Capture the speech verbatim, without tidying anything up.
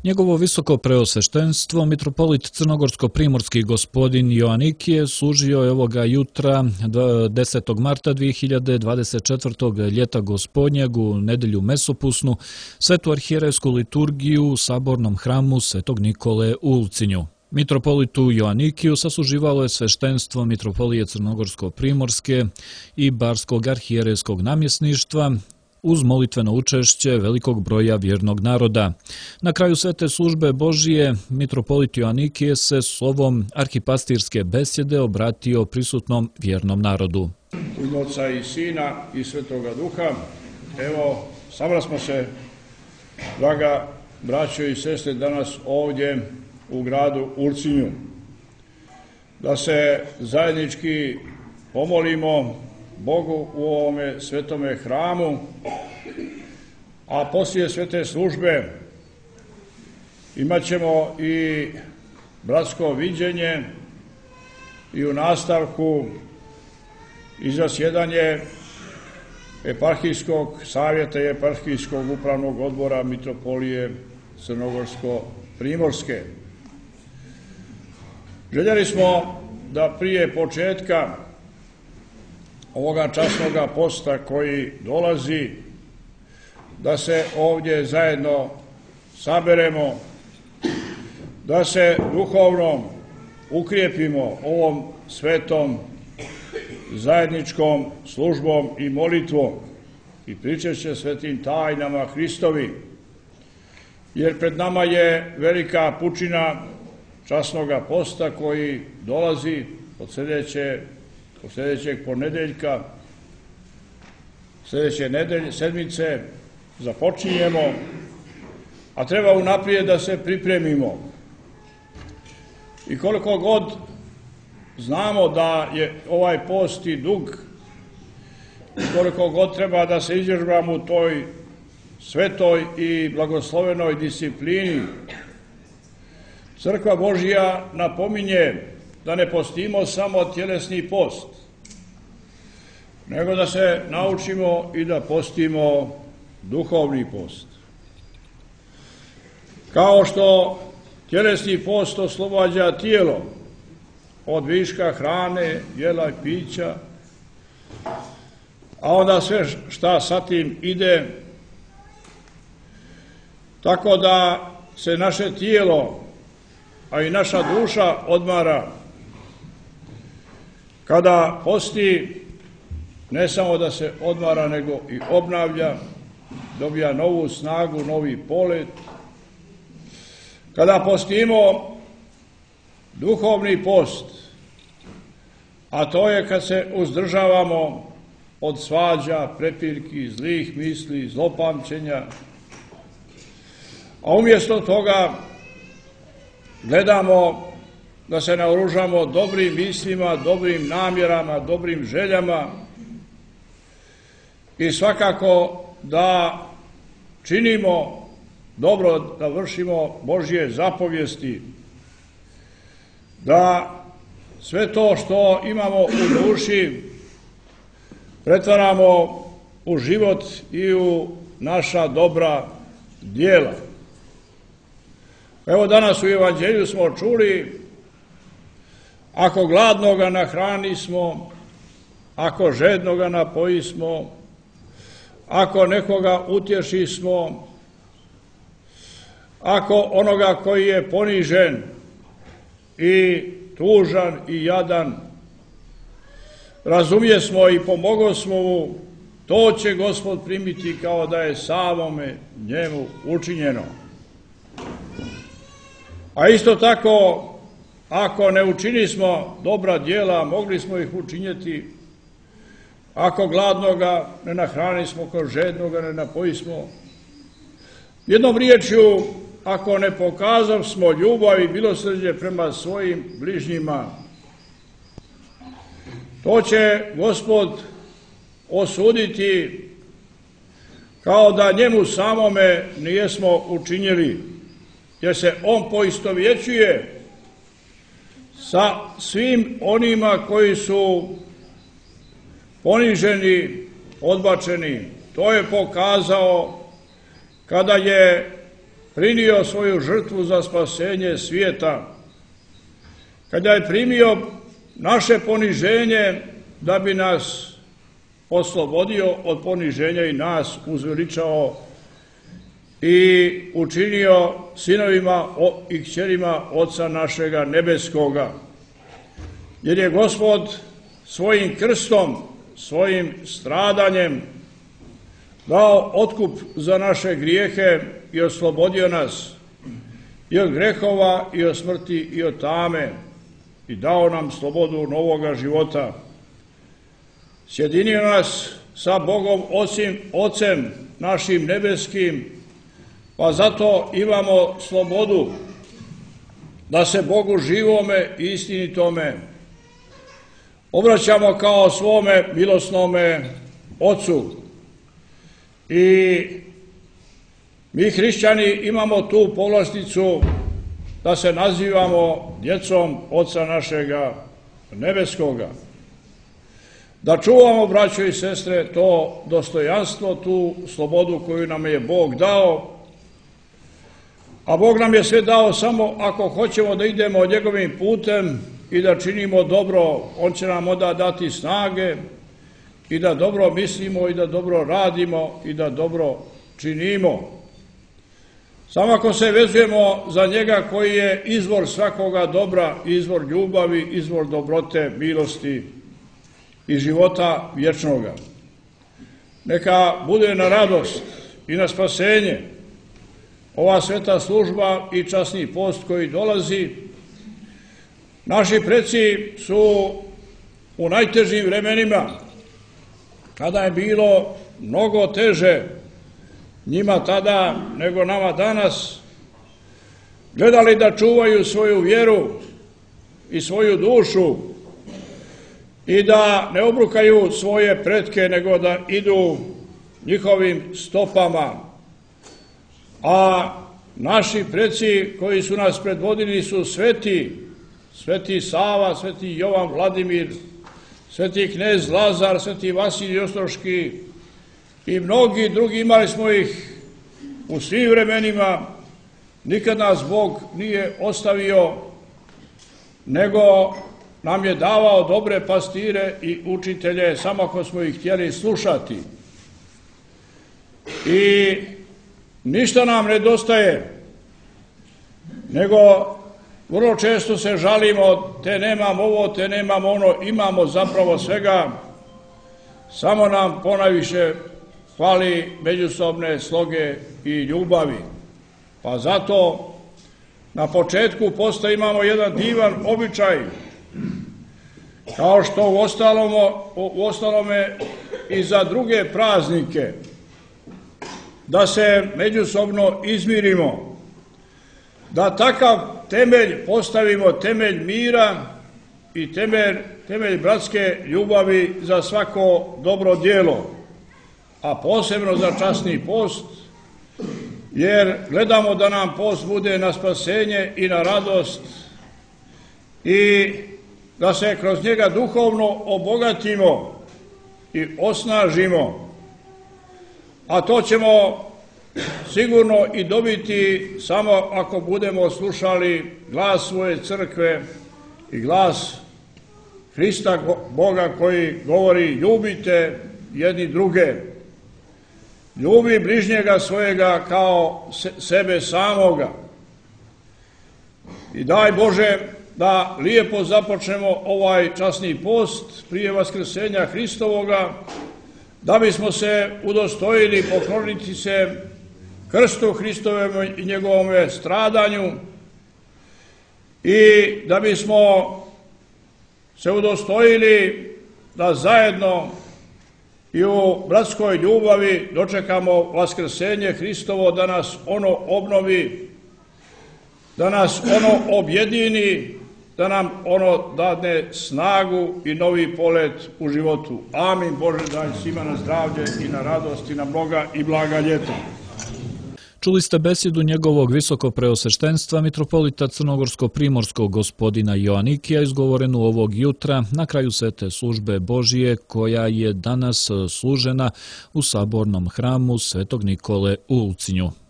Njegovo visoko preosveštenstvo, mitropolit crnogorsko-primorski gospodin Joanikije, služio je ovoga jutra desetog marta dvije hiljade dvadeset četvrtog. ljeta gospodnjeg u nedelju mesopusnu svetu arhijerejsku liturgiju u sabornom hramu Svetog Nikole u Ulcinju. Mitropolitu Joanikiju sasluživalo je sveštenstvo mitropolije crnogorsko-primorske i barskog arhijerejskog namjesništva, uz molitveno učešće velikog broja vjernog naroda. Na kraju svete službe Božije, mitropolit Joanikije se slovom arhipastirske besjede obratio prisutnom vjernom narodu. U ime Oca i Sina i Svetoga Duha, evo, sabrali smo se, draga braćo i sestre, danas ovdje u gradu Ulcinju, da se zajednički pomolimo Bogu u ovome svetome hramu, a poslije svete službe imat ćemo i bratsko viđenje i u nastavku i zasjedanje eparhijskog savjeta i eparhijskog upravnog odbora mitropolije crnogorsko-primorske. Željeli smo da prije početka ovoga časnoga posta koji dolazi, da se ovdje zajedno saberemo, da se duhovno ukrijepimo ovom svetom zajedničkom službom i molitvom i pričešće svetim tajnama Hristovi, jer pred nama je velika pučina časnoga posta koji dolazi od sljedeće od sljedećeg ponedeljka, sljedeće nedelje, sedmice, započinjemo, a treba unaprijed da se pripremimo. I koliko god znamo da je ovaj post i dug, koliko god treba da se izvježbamo u toj svetoj i blagoslovenoj disciplini, Crkva Božja napominje da ne postimo samo tjelesni post, nego da se naučimo i da postimo duhovni post. Kao što tjelesni post oslobađa tijelo od viška hrane, jela i pića, a onda sve šta sa tim ide, tako da se naše tijelo, a i naša duša odmara. Kada posti, ne samo da se odmara, nego i obnavlja, dobija novu snagu, novi polet. Kada postimo duhovni post, a to je kad se uzdržavamo od svađa, prepirki, zlih misli, zlopamćenja, a umjesto toga gledamo da se naoružamo dobrim mislima, dobrim namjerama, dobrim željama i svakako da činimo dobro, da vršimo Božje zapovijesti, da sve to što imamo u duši pretvaramo u život i u naša dobra djela. Evo danas u Evanđelju smo čuli: ako gladnoga nahranismo, ako žednoga napojismo, ako nekoga utješismo, ako onoga koji je ponižen i tužan i jadan razumjesmo i pomogosmo mu, to će Gospod primiti kao da je samome njemu učinjeno. A isto tako, ako ne učinismo dobra djela, mogli smo ih učinjeti. Ako gladnoga ne nahranismo, ako žednoga ne napojismo. Jednom riječju, ako ne pokazasmo ljubav i milosrđe prema svojim bližnjima, to će Gospod osuditi kao da njemu samome nijesmo učinili, jer se on poistovjećuje sa svim onima koji su poniženi, odbačeni. To je pokazao kada je prinio svoju žrtvu za spasenje svijeta, kada je primio naše poniženje da bi nas oslobodio od poniženja i nas uzveličao i učinio sinovima i kćerima Oca našega nebeskoga. Jer je Gospod svojim krstom, svojim stradanjem dao otkup za naše grijehe i oslobodio nas i od grehova i od smrti i od tame i dao nam slobodu novoga života. Sjedinio nas sa Bogom Ocim, Ocem našim nebeskim, pa zato imamo slobodu da se Bogu živome i istinitome obraćamo kao svome milosnome Ocu. I mi hrišćani imamo tu povlasticu da se nazivamo djecom Oca našega nebeskoga. Da čuvamo, braćo i sestre, to dostojanstvo, tu slobodu koju nam je Bog dao, a Bog nam je sve dao samo ako hoćemo da idemo njegovim putem i da činimo dobro. On će nam onda dati snage i da dobro mislimo i da dobro radimo i da dobro činimo. Samo ako se vezujemo za njega koji je izvor svakoga dobra, izvor ljubavi, izvor dobrote, milosti i života vječnoga. Neka bude na radost i na spasenje ova sveta služba i časni post koji dolazi. Naši preci su u najtežim vremenima, kada je bilo mnogo teže njima tada nego nama danas, gledali da čuvaju svoju vjeru i svoju dušu i da ne obrukaju svoje pretke, nego da idu njihovim stopama. A naši preci koji su nas predvodili su sveti, sveti Sava, sveti Jovan Vladimir, sveti knez Lazar, sveti Vasilij Ostroški i mnogi drugi. Imali smo ih u svim vremenima. Nikad nas Bog nije ostavio, nego nam je davao dobre pastire i učitelje, samo ako smo ih htjeli slušati. I ništa nam nedostaje, nego vrlo često se žalimo, te nemam ovo, te nemam ono, imamo zapravo svega, samo nam ponajviše fali međusobne sloge i ljubavi. Pa zato na početku posta imamo jedan divan običaj, kao što u ostalome, u ostalome i za druge praznike, da se međusobno izmirimo, da takav temelj postavimo, temelj mira i temelj, temelj bratske ljubavi za svako dobro djelo, a posebno za časni post, jer gledamo da nam post bude na spasenje i na radost i da se kroz njega duhovno obogatimo i osnažimo, a to ćemo sigurno i dobiti samo ako budemo slušali glas svoje crkve i glas Hrista Boga koji govori: ljubite jedni druge, ljubi bližnjega svojega kao sebe samoga. I daj Bože da lijepo započnemo ovaj časni post prije vaskrsenja Hristovoga, da bismo se udostojili pokloniti se krstu Hristovome i njegovome stradanju i da bismo se udostojili da zajedno i u bratskoj ljubavi dočekamo vaskrsenje Hristovo, da nas ono obnovi, da nas ono objedini, da nam ono dadne snagu i novi polet u životu. Amin. Bože, daj svima na zdravlje i na radost i na mnoga i blaga ljeta. Čuli ste besjedu njegovog visokopreosveštenstva mitropolita crnogorsko-primorskog gospodina Joanikija, izgovorenu ovog jutra na kraju svete službe Božije, koja je danas služena u sabornom hramu Svetog Nikole u Ulcinju.